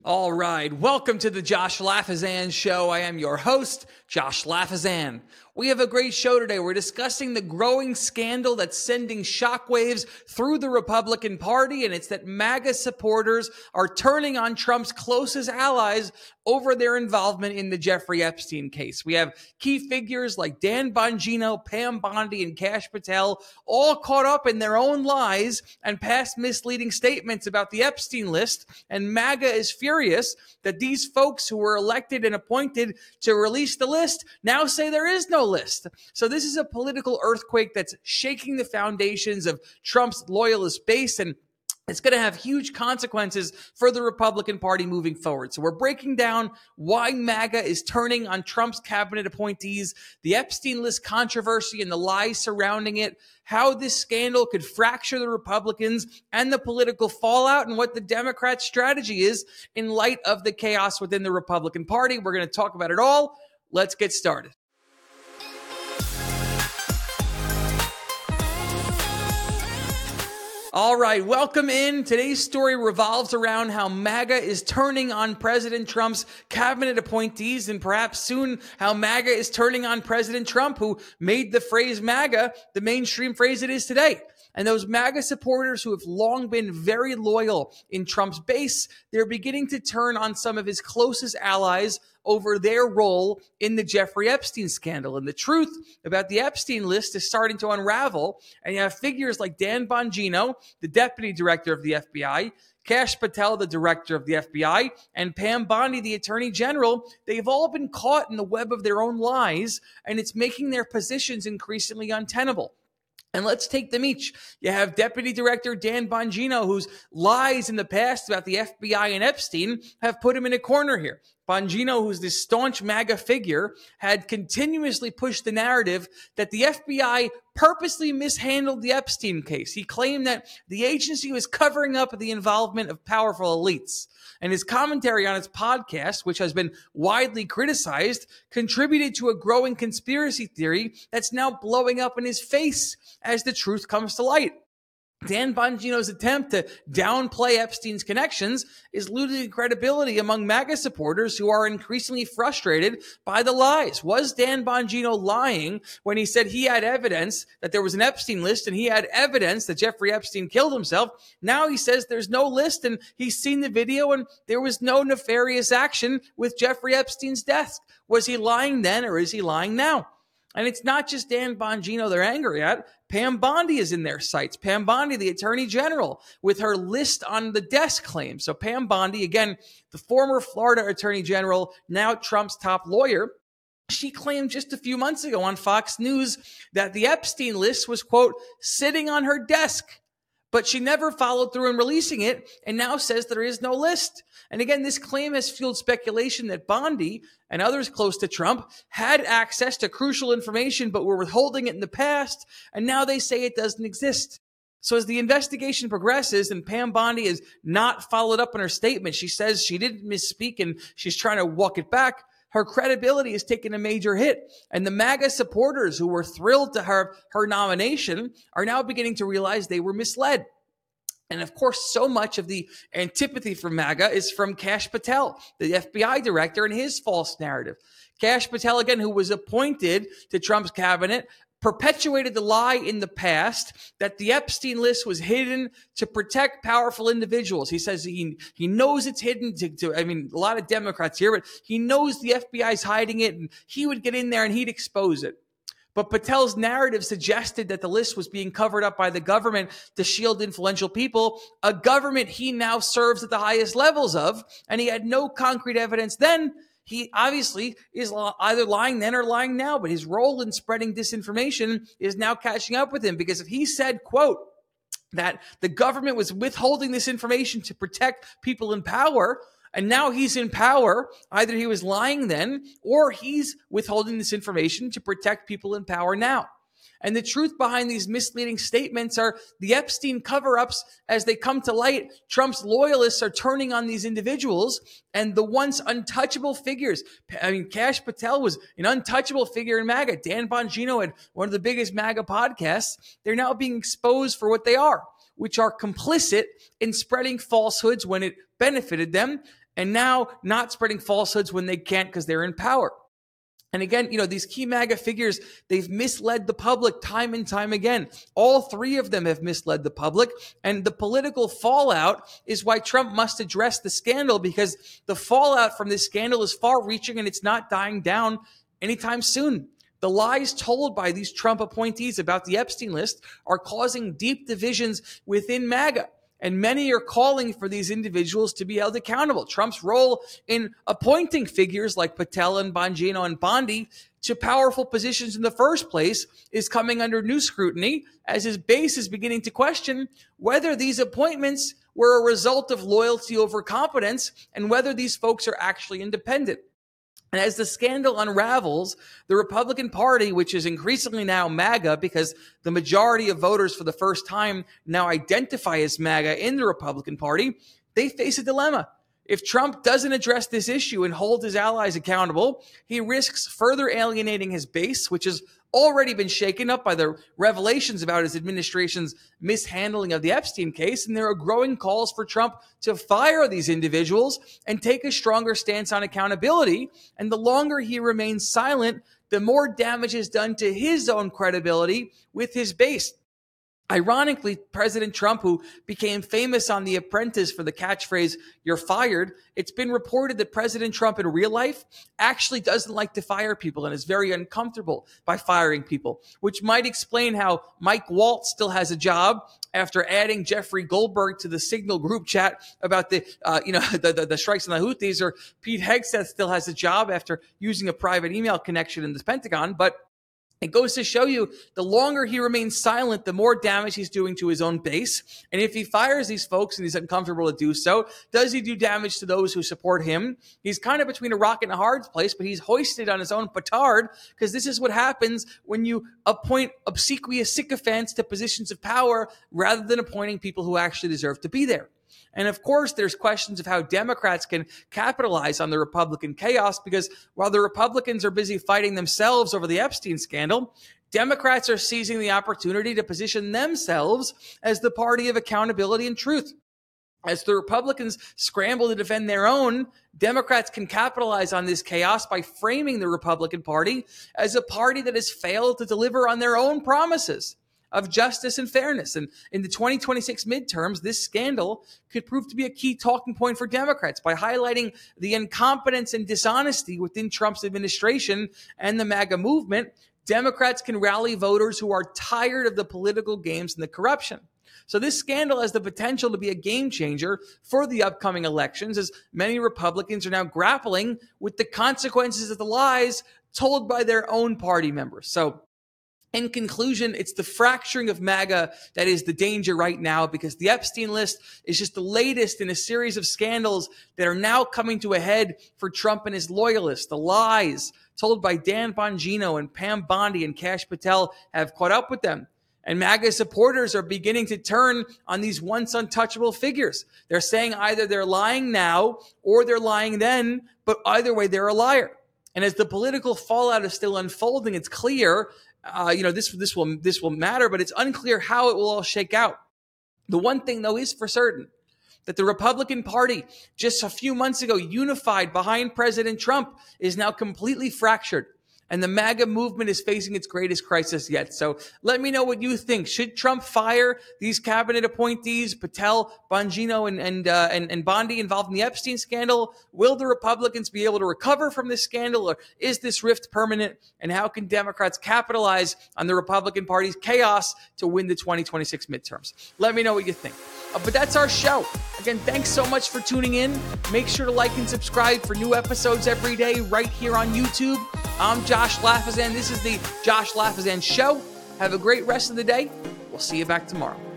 All right, welcome to the Josh Lafazan Show. I am your host, Josh Lafazan. We have a great show today. We're discussing the growing scandal that's sending shockwaves through the Republican Party, and it's that MAGA supporters are turning on Trump's closest allies over their involvement in the Jeffrey Epstein case. We have key figures like Dan Bongino, Pam Bondi, and Kash Patel all caught up in their own lies and past misleading statements about the Epstein list, and MAGA is furious that these folks who were elected and appointed to release the list now say there is no list. So this is a political earthquake that's shaking the foundations of Trump's loyalist base, and it's going to have huge consequences for the Republican Party moving forward. So we're breaking down why MAGA is turning on Trump's cabinet appointees, the Epstein list controversy and the lies surrounding it, how this scandal could fracture the Republicans and the political fallout, and what the Democrats' strategy is in light of the chaos within the Republican Party. We're going to talk about it all. Let's get started. All right, welcome in. Today's story revolves around how MAGA is turning on President Trump's cabinet appointees, and perhaps soon how MAGA is turning on President Trump, who made the phrase MAGA the mainstream phrase it is today. And those MAGA supporters who have long been very loyal in Trump's base, they're beginning to turn on some of his closest allies over their role in the Jeffrey Epstein scandal. And the truth about the Epstein list is starting to unravel. And you have figures like Dan Bongino, the deputy director of the FBI, Kash Patel, the director of the FBI, and Pam Bondi, the attorney general. They've all been caught in the web of their own lies, and it's making their positions increasingly untenable. And let's take them each. You have Deputy Director Dan Bongino, whose lies in the past about the FBI and Epstein have put him in a corner here. Bongino, who's this staunch MAGA figure, had continuously pushed the narrative that the FBI purposely mishandled the Epstein case. He claimed that the agency was covering up the involvement of powerful elites. And his commentary on his podcast, which has been widely criticized, contributed to a growing conspiracy theory that's now blowing up in his face as the truth comes to light. Dan Bongino's attempt to downplay Epstein's connections is losing credibility among MAGA supporters who are increasingly frustrated by the lies. Was Dan Bongino lying when he said he had evidence that there was an Epstein list and he had evidence that Jeffrey Epstein killed himself? Now he says there's no list and he's seen the video and there was no nefarious action with Jeffrey Epstein's death. Was he lying then, or is he lying now? And it's not just Dan Bongino they're angry at. Pam Bondi is in their sights. Pam Bondi, the attorney general, with her list on the desk claim. So Pam Bondi, again, the former Florida attorney general, now Trump's top lawyer, she claimed just a few months ago on Fox News that the Epstein list was, quote, sitting on her desk. But she never followed through in releasing it and now says there is no list. And again, this claim has fueled speculation that Bondi and others close to Trump had access to crucial information but were withholding it in the past, and now they say it doesn't exist. So as the investigation progresses and Pam Bondi has not followed up on her statement, she says she didn't misspeak and she's trying to walk it back, her credibility has taken a major hit. And the MAGA supporters who were thrilled to her nomination are now beginning to realize they were misled. And of course, so much of the antipathy for MAGA is from Kash Patel, the FBI director, and his false narrative. Kash Patel, again, who was appointed to Trump's cabinet, perpetuated the lie in the past that the Epstein list was hidden to protect powerful individuals. He says he knows it's hidden a lot of Democrats here, but he knows the FBI is hiding it and he would get in there and he'd expose it. But Patel's narrative suggested that the list was being covered up by the government to shield influential people, a government he now serves at the highest levels of, and he had no concrete evidence then. He obviously is either lying then or lying now, but his role in spreading disinformation is now catching up with him, because if he said, quote, that the government was withholding this information to protect people in power, and now he's in power, either he was lying then or he's withholding this information to protect people in power now. And the truth behind these misleading statements are the Epstein cover-ups. As they come to light, Trump's loyalists are turning on these individuals, and the once untouchable figures. Kash Patel was an untouchable figure in MAGA. Dan Bongino had one of the biggest MAGA podcasts. They're now being exposed for what they are, which are complicit in spreading falsehoods when it benefited them, and now not spreading falsehoods when they can't because they're in power. And again, these key MAGA figures, they've misled the public time and time again. All three of them have misled the public. And the political fallout is why Trump must address the scandal, because the fallout from this scandal is far reaching and it's not dying down anytime soon. The lies told by these Trump appointees about the Epstein list are causing deep divisions within MAGA. And many are calling for these individuals to be held accountable. Trump's role in appointing figures like Patel and Bongino and Bondi to powerful positions in the first place is coming under new scrutiny, as his base is beginning to question whether these appointments were a result of loyalty over competence and whether these folks are actually independent. And as the scandal unravels, the Republican Party, which is increasingly now MAGA because the majority of voters for the first time now identify as MAGA in the Republican Party, they face a dilemma. If Trump doesn't address this issue and hold his allies accountable, he risks further alienating his base, which has already been shaken up by the revelations about his administration's mishandling of the Epstein case. And there are growing calls for Trump to fire these individuals and take a stronger stance on accountability. And the longer he remains silent, the more damage is done to his own credibility with his base. Ironically, President Trump, who became famous on The Apprentice for the catchphrase, "You're fired," it's been reported that President Trump in real life actually doesn't like to fire people and is very uncomfortable by firing people, which might explain how Mike Waltz still has a job after adding Jeffrey Goldberg to the Signal group chat about the strikes on the Houthis, or Pete Hegseth still has a job after using a private email connection in the Pentagon. But it goes to show you, the longer he remains silent, the more damage he's doing to his own base. And if he fires these folks and he's uncomfortable to do so, does he do damage to those who support him? He's kind of between a rock and a hard place, but he's hoisted on his own petard, because this is what happens when you appoint obsequious sycophants to positions of power rather than appointing people who actually deserve to be there. And of course, there's questions of how Democrats can capitalize on the Republican chaos, because while the Republicans are busy fighting themselves over the Epstein scandal, Democrats are seizing the opportunity to position themselves as the party of accountability and truth. As the Republicans scramble to defend their own, Democrats can capitalize on this chaos by framing the Republican Party as a party that has failed to deliver on their own promises of justice and fairness. And in the 2026 midterms, this scandal could prove to be a key talking point for Democrats by highlighting the incompetence and dishonesty within Trump's administration and the MAGA movement. Democrats can rally voters who are tired of the political games and the corruption. So this scandal has the potential to be a game changer for the upcoming elections, as many Republicans are now grappling with the consequences of the lies told by their own party members. So in conclusion, it's the fracturing of MAGA that is the danger right now, because the Epstein list is just the latest in a series of scandals that are now coming to a head for Trump and his loyalists. The lies told by Dan Bongino and Pam Bondi and Kash Patel have caught up with them. And MAGA supporters are beginning to turn on these once untouchable figures. They're saying either they're lying now or they're lying then, but either way, they're a liar. And as the political fallout is still unfolding, it's clear this will matter, but it's unclear how it will all shake out. The one thing, though, is for certain that the Republican Party, just a few months ago unified behind President Trump, is now completely fractured. And the MAGA movement is facing its greatest crisis yet. So let me know what you think. Should Trump fire these cabinet appointees, Patel, Bongino, and Bondi, involved in the Epstein scandal? Will the Republicans be able to recover from this scandal, or is this rift permanent? And how can Democrats capitalize on the Republican Party's chaos to win the 2026 midterms? Let me know what you think. But that's our show. Again, thanks so much for tuning in. Make sure to like and subscribe for new episodes every day right here on YouTube. I'm Josh Lafazan. This is the Josh Lafazan Show. Have a great rest of the day. We'll see you back tomorrow.